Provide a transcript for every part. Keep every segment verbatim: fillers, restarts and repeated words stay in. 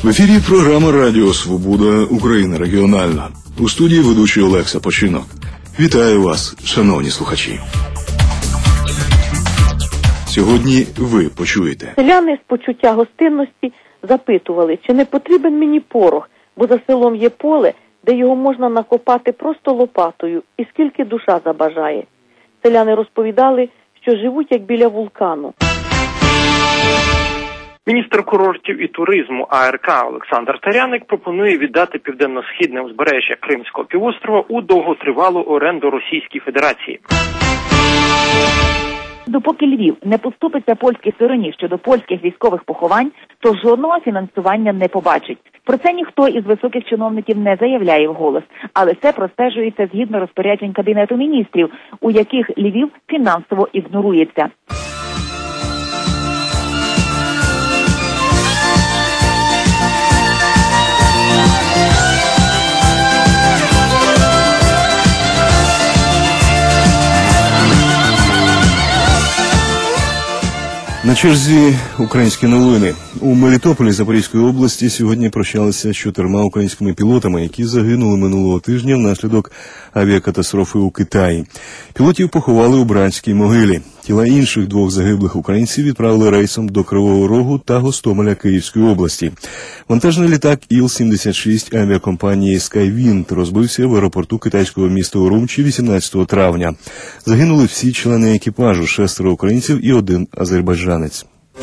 В ефірі програма «Радіо Свобода. Україна регіональна». У студії ведучий Олекса Починок. Вітаю вас, шановні слухачі. Сьогодні ви почуєте. Селяни з почуття гостинності запитували, чи не потрібен мені порох, бо за селом є поле, де його можна накопати просто лопатою, і скільки душа забажає. Селяни розповідали, що живуть як біля вулкану. Міністр курортів і туризму А Р К Олександр Таряник пропонує віддати південно-східне узбережжя Кримського півострова у довготривалу оренду Російській Федерації. Допоки Львів не поступиться польській стороні щодо польських військових поховань, то жодного фінансування не побачить. Про це ніхто із високих чиновників не заявляє вголос, але це простежується згідно розпоряджень Кабінету міністрів, у яких Львів фінансово ігнорується. На черзі українські новини. У Мелітополі Запорізької області сьогодні прощалися з чотирма українськими пілотами, які загинули минулого тижня внаслідок авіакатастрофи у Китаї. Пілотів поховали у братській могилі. Тіла інших двох загиблих українців відправили рейсом до Кривого Рогу та Гостомеля Київської області. Вантажний літак Іл сімдесят шість авіакомпанії SkyWind розбився в аеропорту китайського міста Урумчі вісімнадцятого травня. Загинули всі члени екіпажу, шестеро українців і один азербайджанець.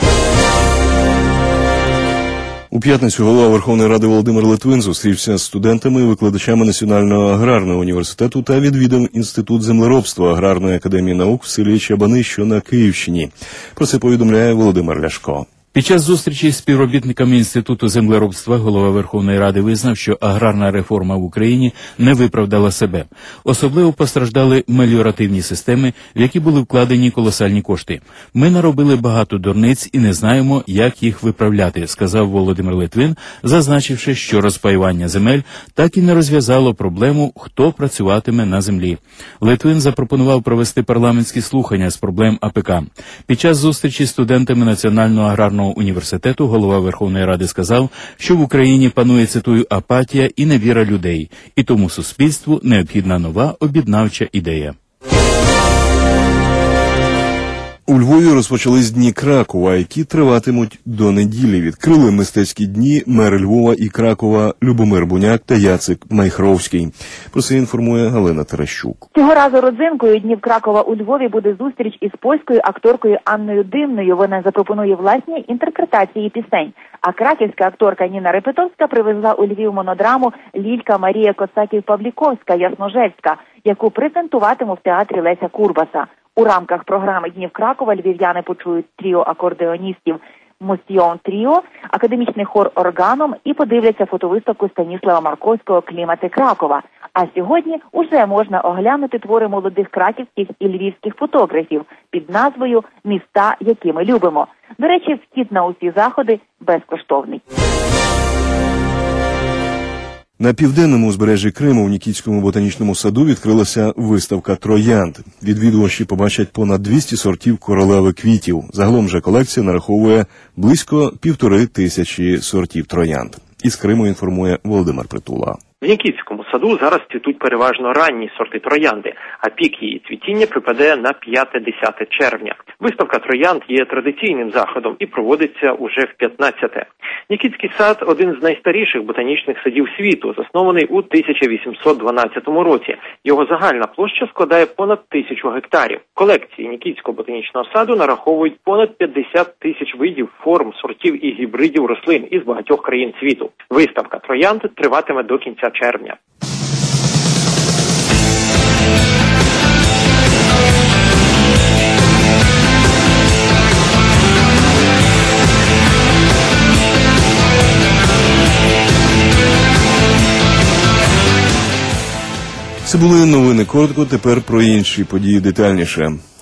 У п'ятницю голова Верховної Ради Володимир Литвин зустрівся з студентами і викладачами Національного аграрного університету та відвідав Інститут землеробства Аграрної академії наук в селі Чабани, що на Київщині. Про це повідомляє Володимир Ляшко. Під час зустрічі з співробітниками Інституту землеробства голова Верховної Ради визнав, що аграрна реформа в Україні не виправдала себе. Особливо постраждали меліоративні системи, в які були вкладені колосальні кошти. Ми наробили багато дурниць і не знаємо, як їх виправляти, сказав Володимир Литвин, зазначивши, що розпаювання земель так і не розв'язало проблему, хто працюватиме на землі. Литвин запропонував провести парламентські слухання з проблем А Пе Ка. Під час зустрічі з студентами Національного аграрного університету голова Верховної Ради сказав, що в Україні панує, цитую, апатія і невіра людей, і тому суспільству необхідна нова об'єднавча ідея. У Львові розпочались Дні Кракова, які триватимуть до неділі. Відкрили мистецькі дні мер Львова і Кракова Любомир Буняк та Яцик Майхровський. Про це інформує Галина Терещук. Цього разу родзинкою Днів Кракова у Львові буде зустріч із польською акторкою Анною Димною. Вона запропонує власні інтерпретації пісень. А краківська акторка Ніна Репетовська привезла у Львів монодраму «Лілька Марія Коцаків-Павліковська» Ясножельська, яку презентуватиме в театрі Леся Курбаса. У рамках програми Днів Кракова львів'яни почують тріо акордеоністів «Мостіон Тріо», академічний хор «Органом» і подивляться фотовиставку Станіслава Марковського «Клімати Кракова». А сьогодні уже можна оглянути твори молодих краківських і львівських фотографів під назвою «Міста, які ми любимо». До речі, вхід на усі заходи безкоштовний. На південному узбережжі Криму в Нікітському ботанічному саду відкрилася виставка «Троянд». Відвідувачі побачать понад двісті сортів коралеви квітів. Загалом же колекція нараховує близько півтори тисячі сортів троянд. Із Криму інформує Володимир Притула. В Нікітському саду зараз цвітуть переважно ранні сорти троянди, а пік її цвітіння припаде на п'яте-десяте червня. Виставка троянд є традиційним заходом і проводиться уже в п'ятнадцяте. Нікітський сад – один з найстаріших ботанічних садів світу, заснований у тисяча вісімсот дванадцятому році. Його загальна площа складає понад тисячу гектарів. Колекції Нікітського ботанічного саду нараховують понад п'ятдесят тисяч видів, форм, сортів і гібридів рослин із багатьох країн світу. Виставка троянд триватиме до кінця червня. Це були новини коротко, тепер про інші події детальніше.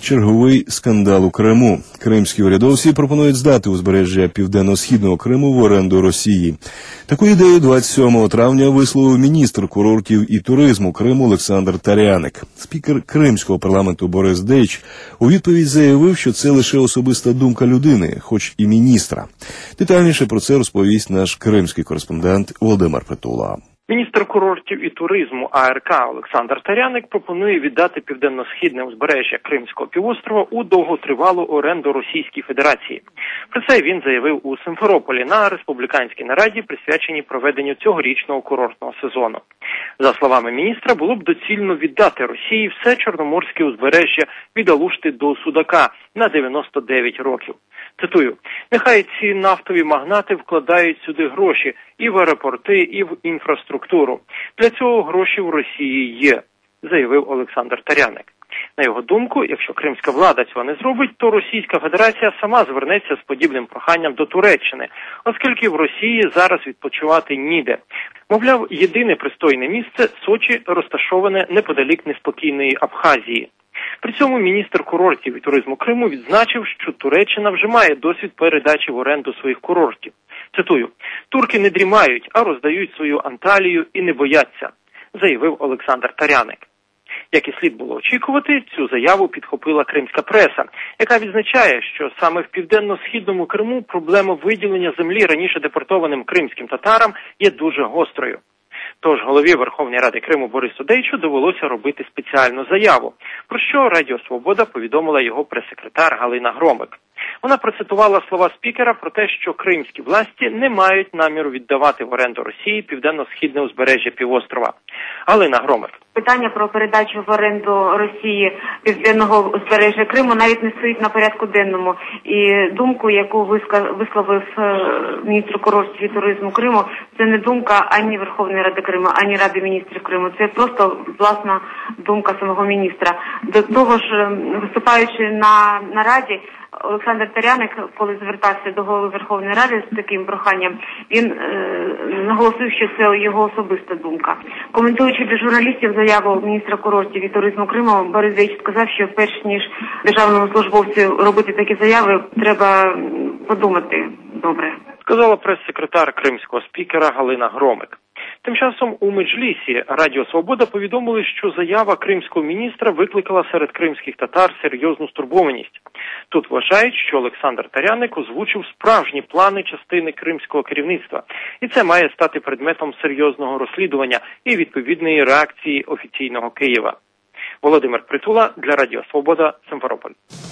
черговий скандал у Криму. Кримські урядовці пропонують здати узбережжя Південно-Східного Криму в оренду Росії. Таку ідею двадцять сьомого травня висловив міністр курортів і туризму Криму Олександр Таряник. Спікер Кримського парламенту Борис Дейч у відповідь заявив, що це лише особиста думка людини, хоч і міністра. Детальніше про це розповість наш кримський кореспондент Володимир Притула. Міністр курортів і туризму А Р К Олександр Таряник пропонує віддати південно-східне узбережжя Кримського півострова у довготривалу оренду Російській Федерації. Про це він заявив у Симферополі на республіканській нараді, присвяченій проведенню цьогорічного курортного сезону. За словами міністра, було б доцільно віддати Росії все Чорноморське узбережжя від Алушти до Судака на дев'яносто дев'ять років. Цитую: «Нехай ці нафтові магнати вкладають сюди гроші і в аеропорти, і в інфраструктуру. Для цього гроші в Росії є», заявив Олександр Таряник. На його думку, якщо кримська влада цього не зробить, то Російська Федерація сама звернеться з подібним проханням до Туреччини, оскільки в Росії зараз відпочивати ніде. Мовляв, єдине пристойне місце – Сочі, розташоване неподалік неспокійної Абхазії. При цьому міністр курортів і туризму Криму відзначив, що Туреччина вже має досвід передачі в оренду своїх курортів. Цитую: «Турки не дрімають, а роздають свою Анталію і не бояться», заявив Олександр Таряник. Як і слід було очікувати, цю заяву підхопила кримська преса, яка відзначає, що саме в південно-східному Криму проблема виділення землі раніше депортованим кримським татарам є дуже гострою. Тож голові Верховної Ради Криму Борису Дейчу довелося робити спеціальну заяву, про що Радіо Свобода повідомила його прес-секретар Галина Громик. Вона процитувала слова спікера про те, що кримські власті не мають наміру віддавати в оренду Росії південно-східне узбережжя півострова. Галина Громик. Питання про передачу в оренду Росії південного узбережжя Криму навіть не стоїть на порядку денному. І думку, яку висловив міністр курортів і туризму Криму, це не думка ані Верховної Ради Криму, ані Ради міністрів Криму. Це просто власна думка самого міністра. До того ж, виступаючи на нараді, Олександр Таряник, коли звертався до голови Верховної Ради з таким проханням, він е, наголосив, що це його особиста думка. Коментуючи для журналістів заяву міністра курортів і туризму Криму, Борис Дейч сказав, що перш ніж державному службовцю робити такі заяви, треба подумати добре. Сказала прес-секретар кримського спікера Галина Громик. Тим часом у Меджлісі Радіо Свобода повідомили, що заява кримського міністра викликала серед кримських татар серйозну стурбованість. Тут вважають, що Олександр Таряник озвучив справжні плани частини кримського керівництва, і це має стати предметом серйозного розслідування і відповідної реакції офіційного Києва. Володимир Притула для Радіо Свобода, Симферополь.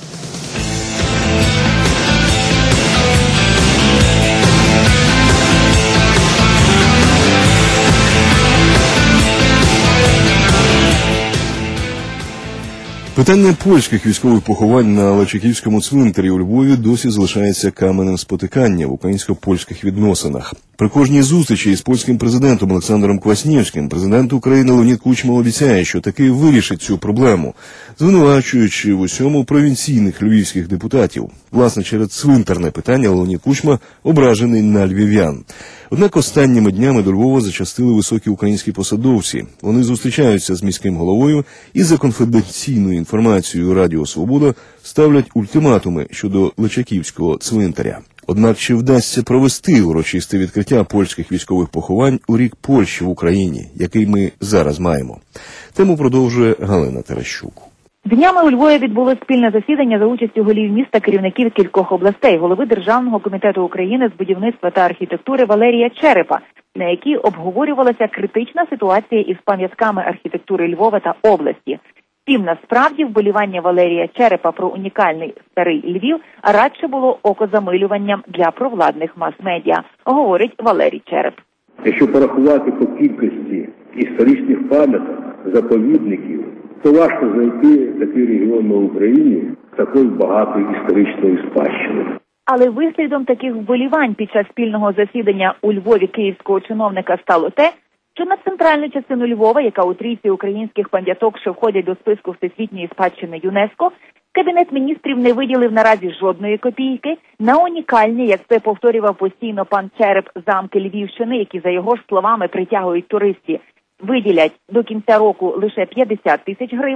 Питання польських військових поховань на Личаківському цвинтарі у Львові досі залишається каменем спотикання в українсько-польських відносинах. При кожній зустрічі із польським президентом Олександром Кваснєвським президент України Леонід Кучма обіцяє, що таки вирішить цю проблему, звинувачуючи в усьому провінційних львівських депутатів. Власне, через цвинтарне питання Леонід Кучма ображений на львів'ян. Однак останніми днями до Львова зачастили високі українські посадовці. Вони зустрічаються з міським головою і за конфіденційною інформацією Радіо Свобода ставлять ультиматуми щодо Личаківського цвинтаря. Однак чи вдасться провести урочисте відкриття польських військових поховань у рік Польщі в Україні, який ми зараз маємо? Тему продовжує Галина Терещук. Днями у Львові відбулось спільне засідання за участю голів міста, керівників кількох областей, голови Державного комітету України з будівництва та архітектури Валерія Черепа, на якій обговорювалася критична ситуація із пам'ятками архітектури Львова та області. Втім, насправді вболівання Валерія Черепа про унікальний старий Львів радше було окозамилюванням для провладних мас-медіа, говорить Валерій Череп. Якщо порахувати по кількості історичних пам'яток, заповідників, то важко знайти такий регіон на Україні з такою багатою історичною спадщиною. Але вислідом таких вболівань під час спільного засідання у Львові київського чиновника стало те, що на центральну частину Львова, яка у трійці українських пам'яток, що входять до списку Всесвітньої спадщини ЮНЕСКО, Кабінет міністрів не виділив наразі жодної копійки на унікальні, як це повторював постійно пан Череп, замки Львівщини, які, за його ж словами, притягують туристів, виділять до кінця року лише п'ятдесят тисяч гривень,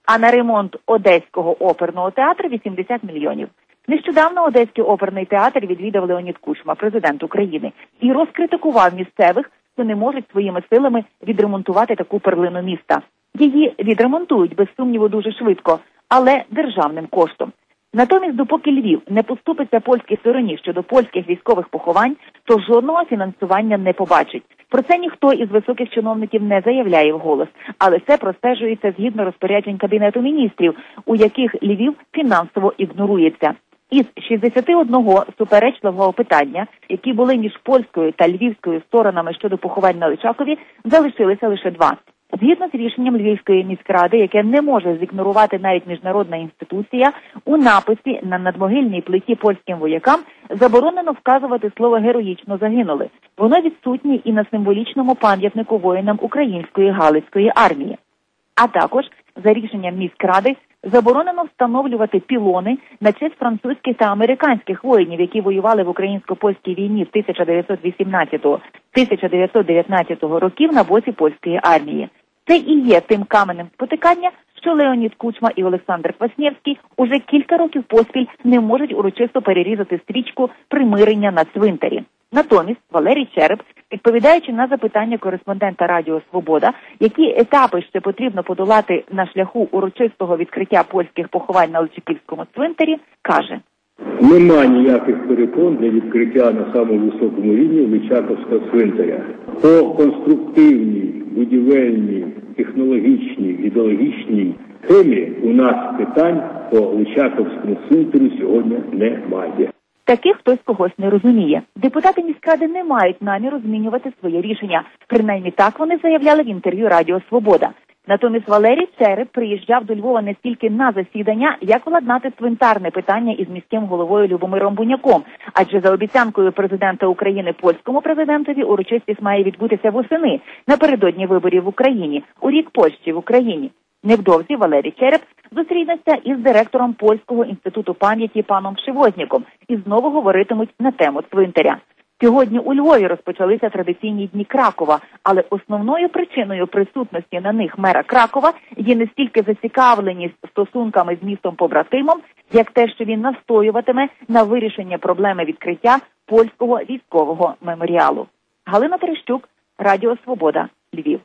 а на ремонт Одеського оперного театру вісімдесят мільйонів. Нещодавно Одеський оперний театр відвідав Леонід Кучма, президент України, і розкритикував місцевих, що не можуть своїми силами відремонтувати таку перлину міста. Її відремонтують, без сумніву, дуже швидко, але державним коштом. Натомість, допоки Львів не поступиться польській стороні щодо польських військових поховань, то жодного фінансування не побачить. Про це ніхто із високих чиновників не заявляє вголос, але це простежується згідно розпоряджень Кабінету міністрів, у яких Львів фінансово ігнорується. Із шістдесят один суперечливого питання, які були між польською та львівською сторонами щодо поховань на Личакові, залишилися лише два. Згідно з рішенням Львівської міськради, яке не може зігнорувати навіть міжнародна інституція, у написі на надмогильній плиті польським воякам заборонено вказувати слово «героїчно загинули». Воно відсутнє і на символічному пам'ятнику воїнам Української Галицької армії. А також, за рішенням міськради, заборонено встановлювати пілони на честь французьких та американських воїнів, які воювали в українсько-польській війні з тисяча дев'ятсот вісімнадцятого - тисяча дев'ятсот дев'ятнадцятого років на боці польської армії. Це і є тим каменем спотикання, що Леонід Кучма і Олександр Кваснєвський уже кілька років поспіль не можуть урочисто перерізати стрічку примирення на цвинтарі. Натомість Валерій Череп, відповідаючи на запитання кореспондента Радіо Свобода, які етапи ще потрібно подолати на шляху урочистого відкриття польських поховань на Личаківському цвинтарі, каже: Нема ніяких перепон для відкриття на самому високому рівні Личаковського цвинтаря. По конструктивній, будівельній, технологічній, ідеологічній темі у нас питань по Личаковському цвинтарю сьогодні немає. Таких хтось когось не розуміє. Депутати міськради не мають наміру змінювати своє рішення. Принаймні так вони заявляли в інтерв'ю Радіо Свобода. Натомість Валерій Череп приїжджав до Львова не стільки на засідання, як владнати цвинтарне питання із міським головою Любомиром Буняком. Адже за обіцянкою президента України польському президентові урочистість має відбутися восени, напередодні виборів в Україні, у рік Польщі в Україні. Невдовзі Валерій Череп зустрінеться із директором Польського інституту пам'яті паном Пшивозніком і знову говоритимуть на тему цвинтаря. Сьогодні у Львові розпочалися традиційні дні Кракова, але основною причиною присутності на них мера Кракова є не стільки зацікавленість стосунками з містом-побратимом, як те, що він настоюватиме на вирішення проблеми відкриття польського військового меморіалу. Галина Терещук, Радіо Свобода, Львів.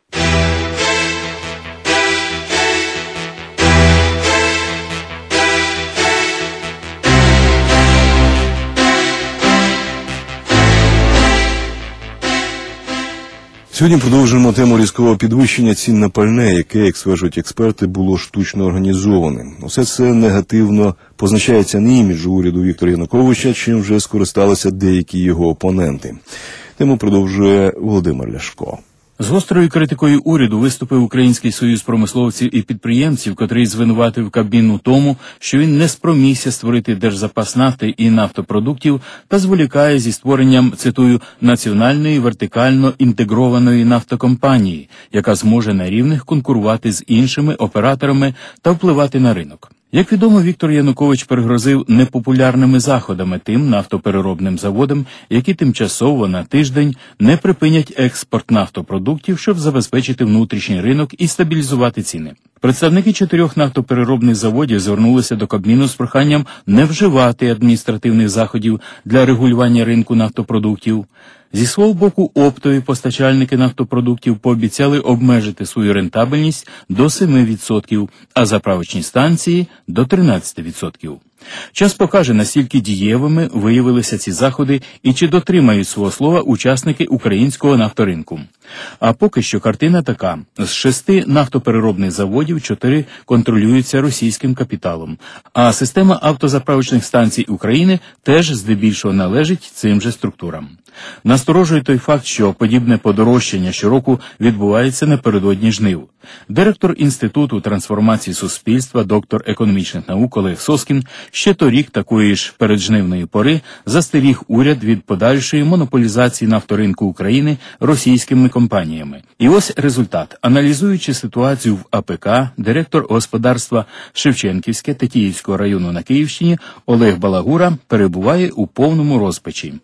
Сьогодні продовжуємо тему різкого підвищення цін на пальне, яке, як стверджують експерти, було штучно організоване. Усе це негативно позначається на іміджу уряду Віктора Януковича, чим вже скористалися деякі його опоненти. Тему продовжує Володимир Ляшко. З гострою критикою уряду виступив Український союз промисловців і підприємців, котрий звинуватив Кабмін у тому, що він не спромігся створити держзапас нафти і нафтопродуктів та зволікає зі створенням, цитую, національної вертикально інтегрованої нафтокомпанії, яка зможе на рівних конкурувати з іншими операторами та впливати на ринок. Як відомо, Віктор Янукович пригрозив непопулярними заходами тим нафтопереробним заводам, які тимчасово на тиждень не припинять експорт нафтопродуктів, щоб забезпечити внутрішній ринок і стабілізувати ціни. Представники чотирьох нафтопереробних заводів звернулися до Кабміну з проханням не вживати адміністративних заходів для регулювання ринку нафтопродуктів. Зі свого боку, оптові постачальники нафтопродуктів пообіцяли обмежити свою рентабельність до семи відсотків, а заправочні станції – до тринадцяти відсотків. Час покаже, наскільки дієвими виявилися ці заходи і чи дотримають свого слова учасники українського нафторинку. А поки що картина така. З шести нафтопереробних заводів чотири контролюються російським капіталом, а система автозаправочних станцій України теж здебільшого належить цим же структурам. Насторожує той факт, що подібне подорожчання щороку відбувається напередодні жнив. Директор Інституту трансформації суспільства, доктор економічних наук Олег Соскін ще торік такої ж переджнивної пори застеріг уряд від подальшої монополізації нафторинку України російськими компаніями. І ось результат. Аналізуючи ситуацію в АПК, директор господарства Шевченківське Тетіївського району на Київщині Олег Балагура перебуває у повному розпачі.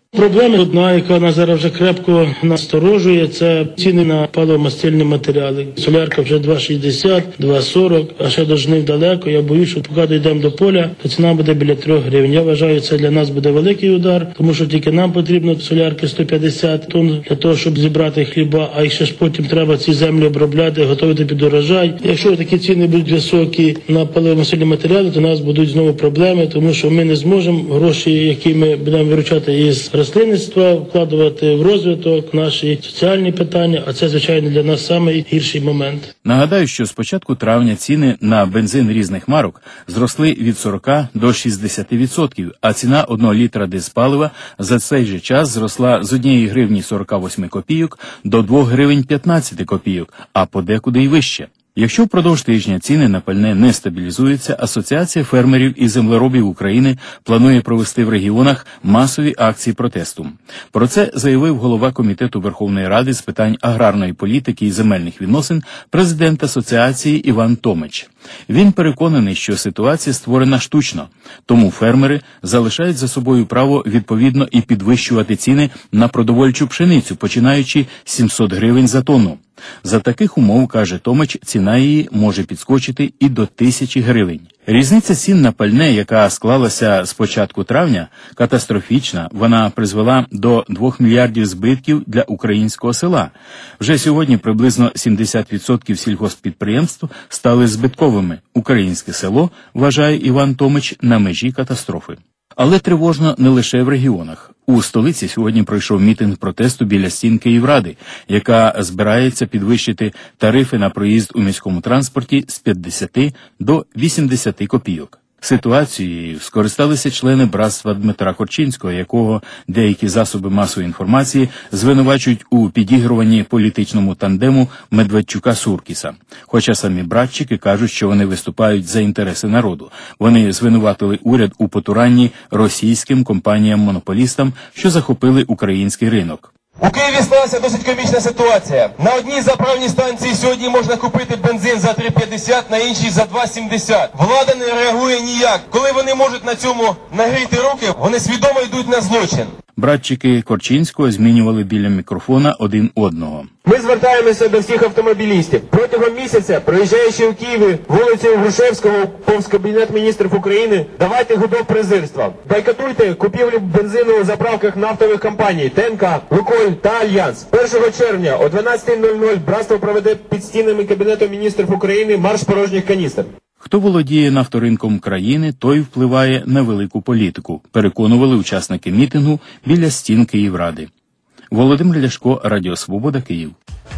Проблема одна, яка нас зараз вже крепко насторожує, це ціни на паливомастильні матеріали. Солярка вже два шістдесят, два сорок, а ще до жнив далеко. Я боюсь, що поки дійдемо до поля, то ціна буде біля трьох гривень. Я вважаю, це для нас буде великий удар, тому що тільки нам потрібно солярки сто п'ятдесят тонн для того, щоб зібрати хліба, а ще ж потім треба ці землі обробляти, готувати під урожай. Якщо такі ціни будуть високі на паливомастильні матеріали, то у нас будуть знову проблеми, тому що ми не зможемо гроші, які ми будемо виручати із рослинництва, вкладувати в розвиток, наші соціальні питання, а це, звичайно, для нас найгірший момент. Нагадаю, що з початку травня ціни на бензин різних марок зросли від сорока до шістдесяти відсотків, а ціна одного літра дизпалива за цей же час зросла з однієї гривні сорока восьми копійок до двох гривень п'ятнадцяти копійок, а подекуди й вище. Якщо впродовж тижня ціни на пальне не стабілізуються, Асоціація фермерів і землеробів України планує провести в регіонах масові акції протесту. Про це заявив голова Комітету Верховної Ради з питань аграрної політики і земельних відносин, президент Асоціації Іван Томич. Він переконаний, що ситуація створена штучно, тому фермери залишають за собою право відповідно і підвищувати ціни на продовольчу пшеницю, починаючи з сімсот гривень за тонну. За таких умов, каже Томич, ціна її може підскочити і до тисячі гривень. Різниця цін на пальне, яка склалася з початку травня, катастрофічна. Вона призвела до двох мільярдів збитків для українського села. Вже сьогодні приблизно сімдесят відсотків сільгосппідприємств стали збитковими. Українське село, вважає Іван Томич, на межі катастрофи. Але тривожно не лише в регіонах. У столиці сьогодні пройшов мітинг протесту біля стін Київради, яка збирається підвищити тарифи на проїзд у міському транспорті з п'ятдесяти до вісімдесяти копійок. Ситуацією скористалися члени братства Дмитра Корчинського, якого деякі засоби масової інформації звинувачують у підігруванні політичному тандему Медведчука-Суркіса. Хоча самі братчики кажуть, що вони виступають за інтереси народу. Вони звинуватили уряд у потуранні російським компаніям-монополістам, що захопили український ринок. У Києві склалася досить комічна ситуація. На одній заправній станції сьогодні можна купити бензин за три п'ятдесят, на іншій за два сімдесят. Влада не реагує ніяк. Коли вони можуть на цьому нагріти руки, вони свідомо йдуть на злочин. Братчики Корчинського змінювали біля мікрофона один одного. Ми звертаємося до всіх автомобілістів. Протягом місяця, проїжджаючи у Києві вулицею Грушевського повз Кабінет міністрів України, давайте гудок презирства. Бойкотуйте купівлю бензину у заправках нафтових компаній ТНК, Лукойль та Альянс. першого червня о дванадцятій нуль нуль братство проведе під стінами Кабінету міністрів України марш порожніх каністр. Хто володіє нафторинком країни, той впливає на велику політику, переконували учасники мітингу біля стін Київради. Володимир Ляшко, Радіо Свобода, Київ.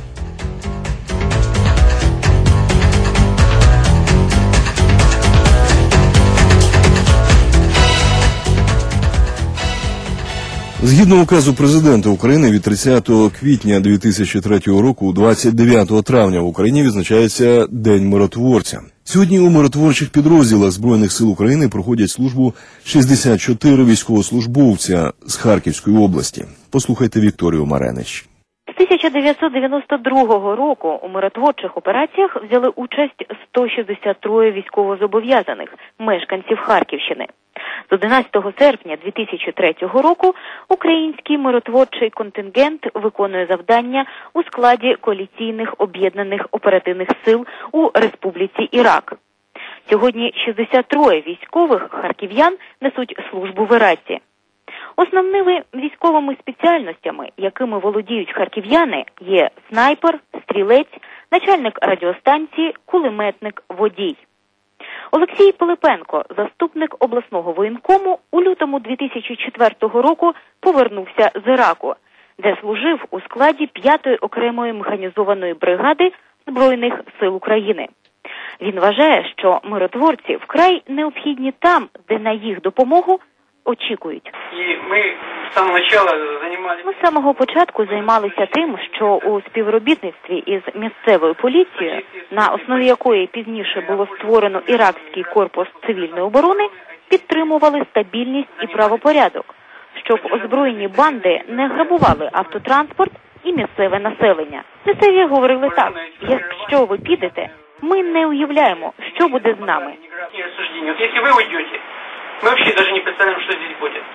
Згідно указу президента України від тридцятого квітня дві тисячі третього року, двадцять дев'ятого травня в Україні відзначається День миротворця. Сьогодні у миротворчих підрозділах Збройних сил України проходять службу шістдесят чотири військовослужбовця з Харківської області. Послухайте Вікторію Маренич. З тисяча дев'ятсот дев'яносто другого року у миротворчих операціях взяли участь сто шістдесят троє військовозобов'язаних мешканців Харківщини. З одинадцятого серпня дві тисячі третього року український миротворчий контингент виконує завдання у складі коаліційних об'єднаних оперативних сил у Республіці Ірак. Сьогодні шістдесят троє військових харків'ян несуть службу в Іраці. Основними військовими спеціальностями, якими володіють харків'яни, є снайпер, стрілець, начальник радіостанції, кулеметник, водій. Олексій Пилипенко, заступник обласного воєнкому, у лютому дві тисячі четвертого року повернувся з Іраку, де служив у складі п'ятої окремої механізованої бригади Збройних сил України. Він вважає, що миротворці вкрай необхідні там, де на їх допомогу очікують. І ми з самого початку займалися... Ми з самого початку займалися тим, що у співробітництві із місцевою поліцією, на основі якої пізніше було створено Іракський корпус цивільної оборони, підтримували стабільність і правопорядок, щоб озброєні банди не грабували автотранспорт і місцеве населення. Місцеві говорили так: якщо ви підете, ми не уявляємо, що буде з нами. Якщо ви уйдете, ми взагалі навіть не представляємо, що тут буде.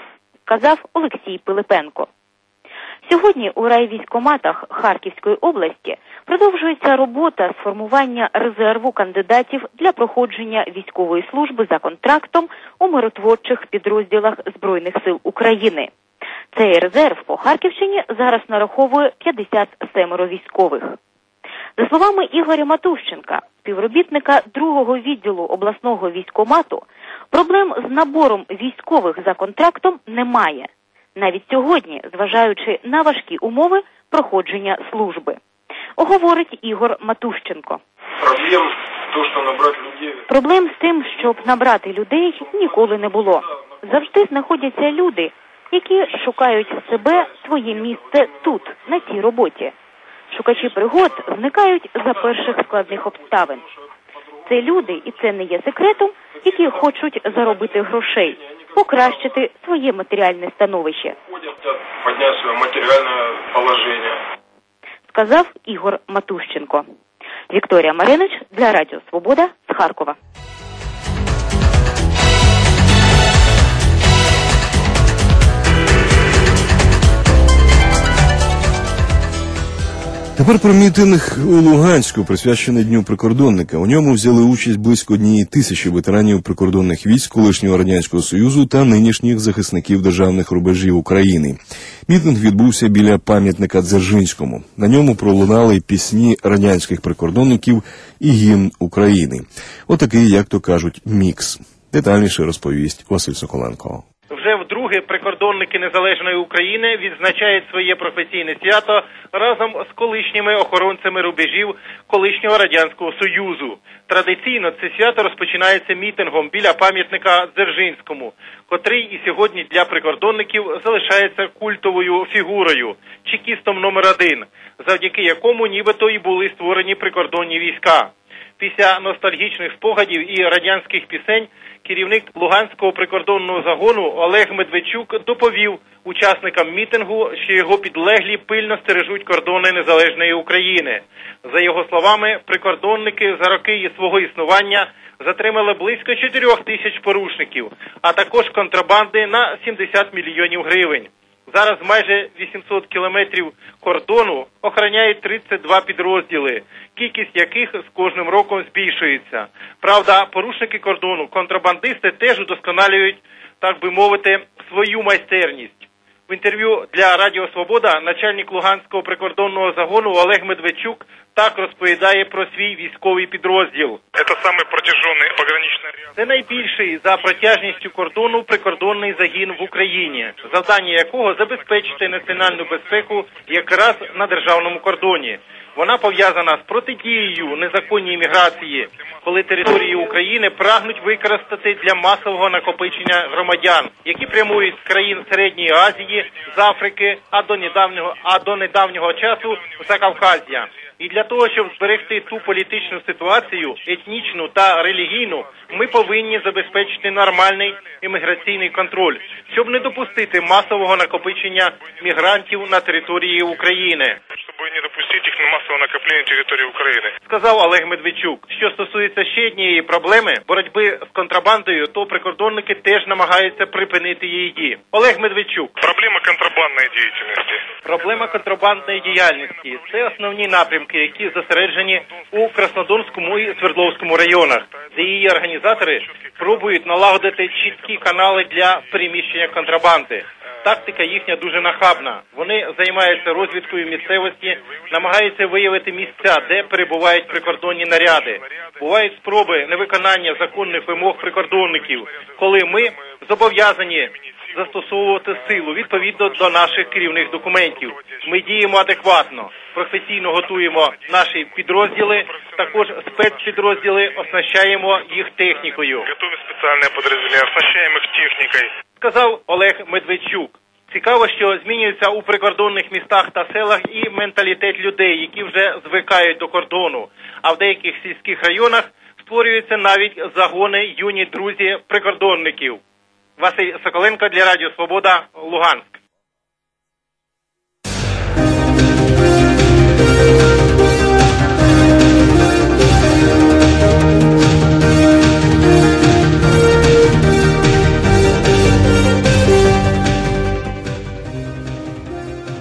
сказав Олексій Пилипенко. Сьогодні у райвійськкоматах Харківської області продовжується робота з формування резерву кандидатів для проходження військової служби за контрактом у миротворчих підрозділах Збройних сил України. Цей резерв по Харківщині зараз нараховує п'ятдесят сім військових. За словами Ігоря Матущенка, співробітника другого відділу обласного військкомату, проблем з набором військових за контрактом немає. Навіть сьогодні, зважаючи на важкі умови проходження служби. Говорить Ігор Матущенко. Проблем, то, що набрати людей... Проблем з тим, щоб набрати людей, ніколи не було. Завжди знаходяться люди, які шукають себе, своє місце тут, на цій роботі. Шукачі пригод зникають за перших складних обставин. Це люди, і це не є секретом, які хочуть заробити грошей, покращити своє матеріальне становище. Підняти своє матеріальне положення. Сказав Ігор Матущенко. Вікторія Маринич для Радіо Свобода з Харкова. Тепер про мітинг у Луганську, присвячений Дню прикордонника. У ньому взяли участь близько однієї тисячі ветеранів прикордонних військ колишнього Радянського Союзу та нинішніх захисників державних рубежів України. Мітинг відбувся біля пам'ятника Дзержинському. На ньому пролунали пісні радянських прикордонників і гімн України. Отакий, як то кажуть, мікс. Детальніше розповість Василь Соколенко. Вже вдруге прикордонники Незалежної України відзначають своє професійне свято разом з колишніми охоронцями рубежів колишнього Радянського Союзу. Традиційно це свято розпочинається мітингом біля пам'ятника Дзержинському, котрий і сьогодні для прикордонників залишається культовою фігурою, чекістом номер один, завдяки якому нібито і були створені прикордонні війська. Після ностальгічних спогадів і радянських пісень керівник Луганського прикордонного загону Олег Медведчук доповів учасникам мітингу, що його підлеглі пильно стережуть кордони Незалежної України. За його словами, прикордонники за роки свого існування затримали близько чотирьох тисяч порушників, а також контрабанди на сімдесят мільйонів гривень. Зараз майже вісімсот кілометрів кордону охороняють тридцять два підрозділи, кількість яких з кожним роком збільшується. Правда, порушники кордону, контрабандисти теж удосконалюють, так би мовити, свою майстерність. В інтерв'ю для Радіо Свобода начальник Луганського прикордонного загону Олег Медведчук так розповідає про свій військовий підрозділ. Це самий протяжний пограничний ряд. Це найбільший за протяжністю кордону прикордонний загін в Україні, завдання якого забезпечити національну безпеку якраз на державному кордоні. Вона пов'язана з протидією незаконній міграції, коли території України прагнуть використати для масового накопичення громадян, які прямують з країн Середньої Азії, з Африки, а до недавнього, а до недавнього часу з Закавказ'я. І для того, щоб зберегти ту політичну ситуацію, етнічну та релігійну, ми повинні забезпечити нормальний імміграційний контроль, щоб не допустити масового накопичення мігрантів на території України. Щоб не допустити їх на масове накоплення території України. Сказав Олег Медведчук. Що стосується ще однієї проблеми боротьби з контрабандою, то прикордонники теж намагаються припинити її. Олег Медведчук. Проблема контрабандної діяльності. Проблема контрабандної діяльності – це основні напрямки, які зосереджені у Краснодонському і Свердловському районах, де її організатори пробують налагодити чіткі канали для переміщення контрабанди. Тактика їхня дуже нахабна. Вони займаються розвідкою місцевості, намагаються виявити місця, де перебувають прикордонні наряди. Бувають спроби невиконання законних вимог прикордонників, коли ми зобов'язані застосовувати силу відповідно до наших керівних документів. Ми діємо адекватно, професійно готуємо наші підрозділи, також спецпідрозділи, оснащаємо їх технікою. Готуємо спеціальне підрозділення, оснащаємо їх технікою. Сказав Олег Медведчук. Цікаво, що змінюється у прикордонних містах та селах і менталітет людей, які вже звикають до кордону. А в деяких сільських районах створюються навіть загони юні друзі прикордонників. Василь Соколенко для Радіо Свобода, Луганськ.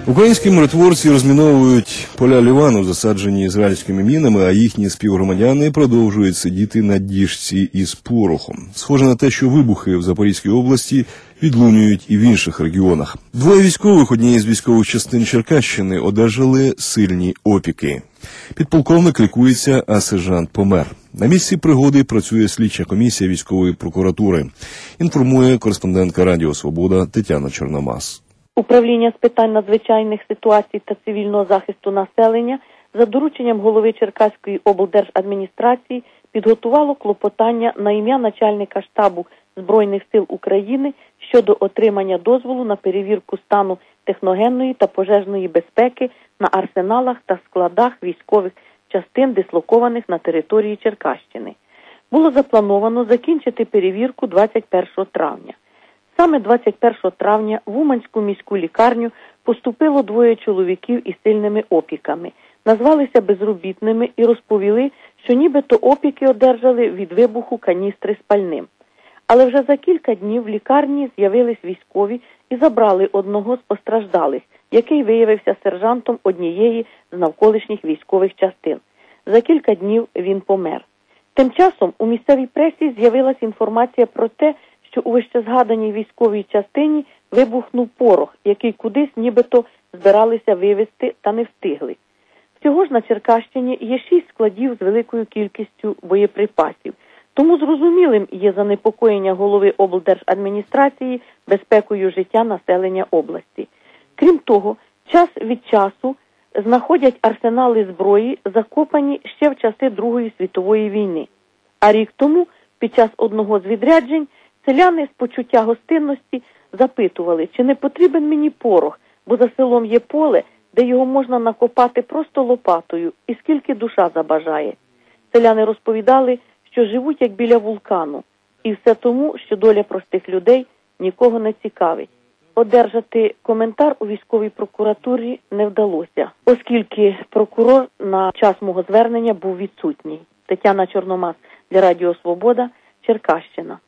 Українські миротворці розміновують поля Лівану, засаджені ізраїльськими мінами, а їхні співгромадяни продовжують сидіти на діжці із порохом. Схоже на те, що вибухи в Запорізькій області відлунюють і в інших регіонах. Двоє військових однієї з військових частин Черкащини одержали сильні опіки. Підполковник лікується, а сержант помер. На місці пригоди працює слідча комісія військової прокуратури. Інформує кореспондентка Радіо Свобода Тетяна Чорномас. Управління з питань надзвичайних ситуацій та цивільного захисту населення за дорученням голови Черкаської облдержадміністрації підготувало клопотання на ім'я начальника штабу Збройних сил України щодо отримання дозволу на перевірку стану техногенної та пожежної безпеки на арсеналах та складах військових частин, дислокованих на території Черкащини. Було заплановано закінчити перевірку двадцять першого травня. Саме двадцять першого травня в Уманську міську лікарню поступило двоє чоловіків із сильними опіками. Назвалися безробітними і розповіли, що нібито опіки одержали від вибуху каністри з пальним. Але вже за кілька днів в лікарні з'явились військові і забрали одного з постраждалих, який виявився сержантом однієї з навколишніх військових частин. За кілька днів він помер. Тим часом у місцевій пресі з'явилася інформація про те, що у вищезгаданій військовій частині вибухнув порох, який кудись нібито збиралися вивезти та не встигли. Всього ж на Черкащині є шість складів з великою кількістю боєприпасів. Тому зрозумілим є занепокоєння голови облдержадміністрації безпекою життя населення області. Крім того, час від часу знаходять арсенали зброї, закопані ще в часи Другої світової війни. А рік тому, під час одного з відряджень, селяни з почуття гостинності запитували, чи не потрібен мені порох, бо за селом є поле, де його можна накопати просто лопатою, і скільки душа забажає. Селяни розповідали, що живуть як біля вулкану, і все тому, що доля простих людей нікого не цікавить. Одержати коментар у військовій прокуратурі не вдалося, оскільки прокурор на час мого звернення був відсутній. Тетяна Чорномас для Радіо Свобода, Черкащина.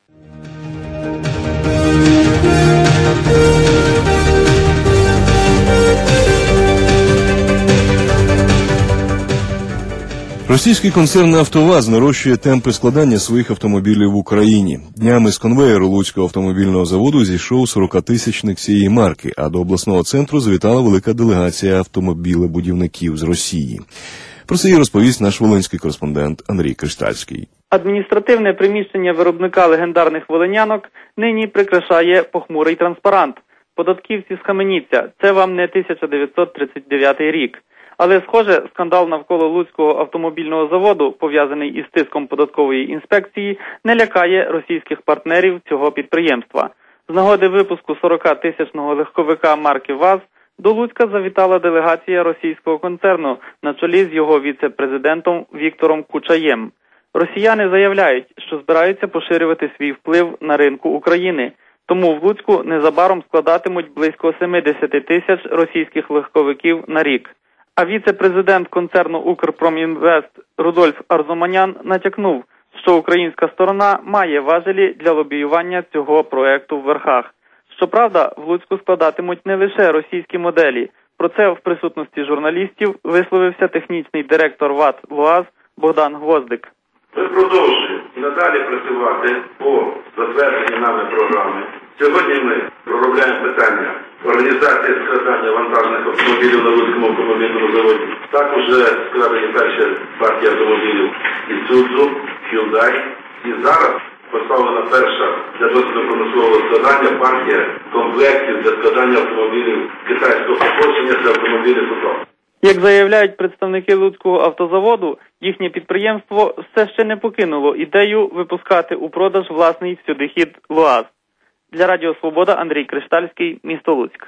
Російський концерн «АвтоВАЗ» нарощує темпи складання своїх автомобілів в Україні. Днями з конвеєру Луцького автомобільного заводу зійшов сорокатисячник цієї марки, а до обласного центру завітала велика делегація автомобілебудівників з Росії. Про це і розповість наш волинський кореспондент Андрій Криштальський. Адміністративне приміщення виробника легендарних волинянок нині прикрашає похмурий транспарант. Податківці, схаменіться, це вам не тисяча дев'ятсот тридцять дев'ятий рік. Але, схоже, скандал навколо Луцького автомобільного заводу, пов'язаний із тиском податкової інспекції, не лякає російських партнерів цього підприємства. З нагоди випуску сорокатисячного легковика марки ВАЗ до Луцька завітала делегація російського концерну на чолі з його віце-президентом Віктором Кучаєм. Росіяни заявляють, що збираються поширювати свій вплив на ринку України, тому в Луцьку незабаром складатимуть близько сімдесят тисяч російських легковиків на рік. А віце-президент концерну «Укрпромінвест» Рудольф Арзуманян натякнув, що українська сторона має важелі для лобіювання цього проекту в верхах. Щоправда, в Луцьку складатимуть не лише російські моделі. Про це в присутності журналістів висловився технічний директор ВАТ «ЛУАЗ» Богдан Гвоздик. Ми продовжуємо і надалі працювати по затвердженні нами програми. Сьогодні ми проробляємо питання організації складання вантажних автомобілів на Луцькому автомобільному заводі. Також складені перші партії автомобілів Ісудзу, Hyundai. І зараз поставлена перша для досвіду промислового складання партія комплектів для складання автомобілів китайського походження для автомобілів «Фото». Як заявляють представники Луцького автозаводу, їхнє підприємство все ще не покинуло ідею випускати у продаж власний всюдихід «ЛУАЗ». Для Радіо Свобода Андрій Криштальський, місто Луцьк.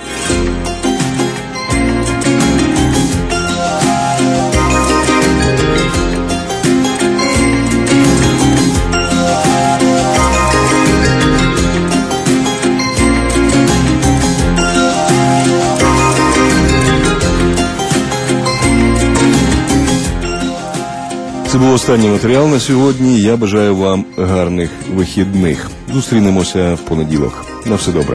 Це був останній матеріал на сьогодні. Я бажаю вам гарних вихідних. Зустрінемося в понеділок. На все добре.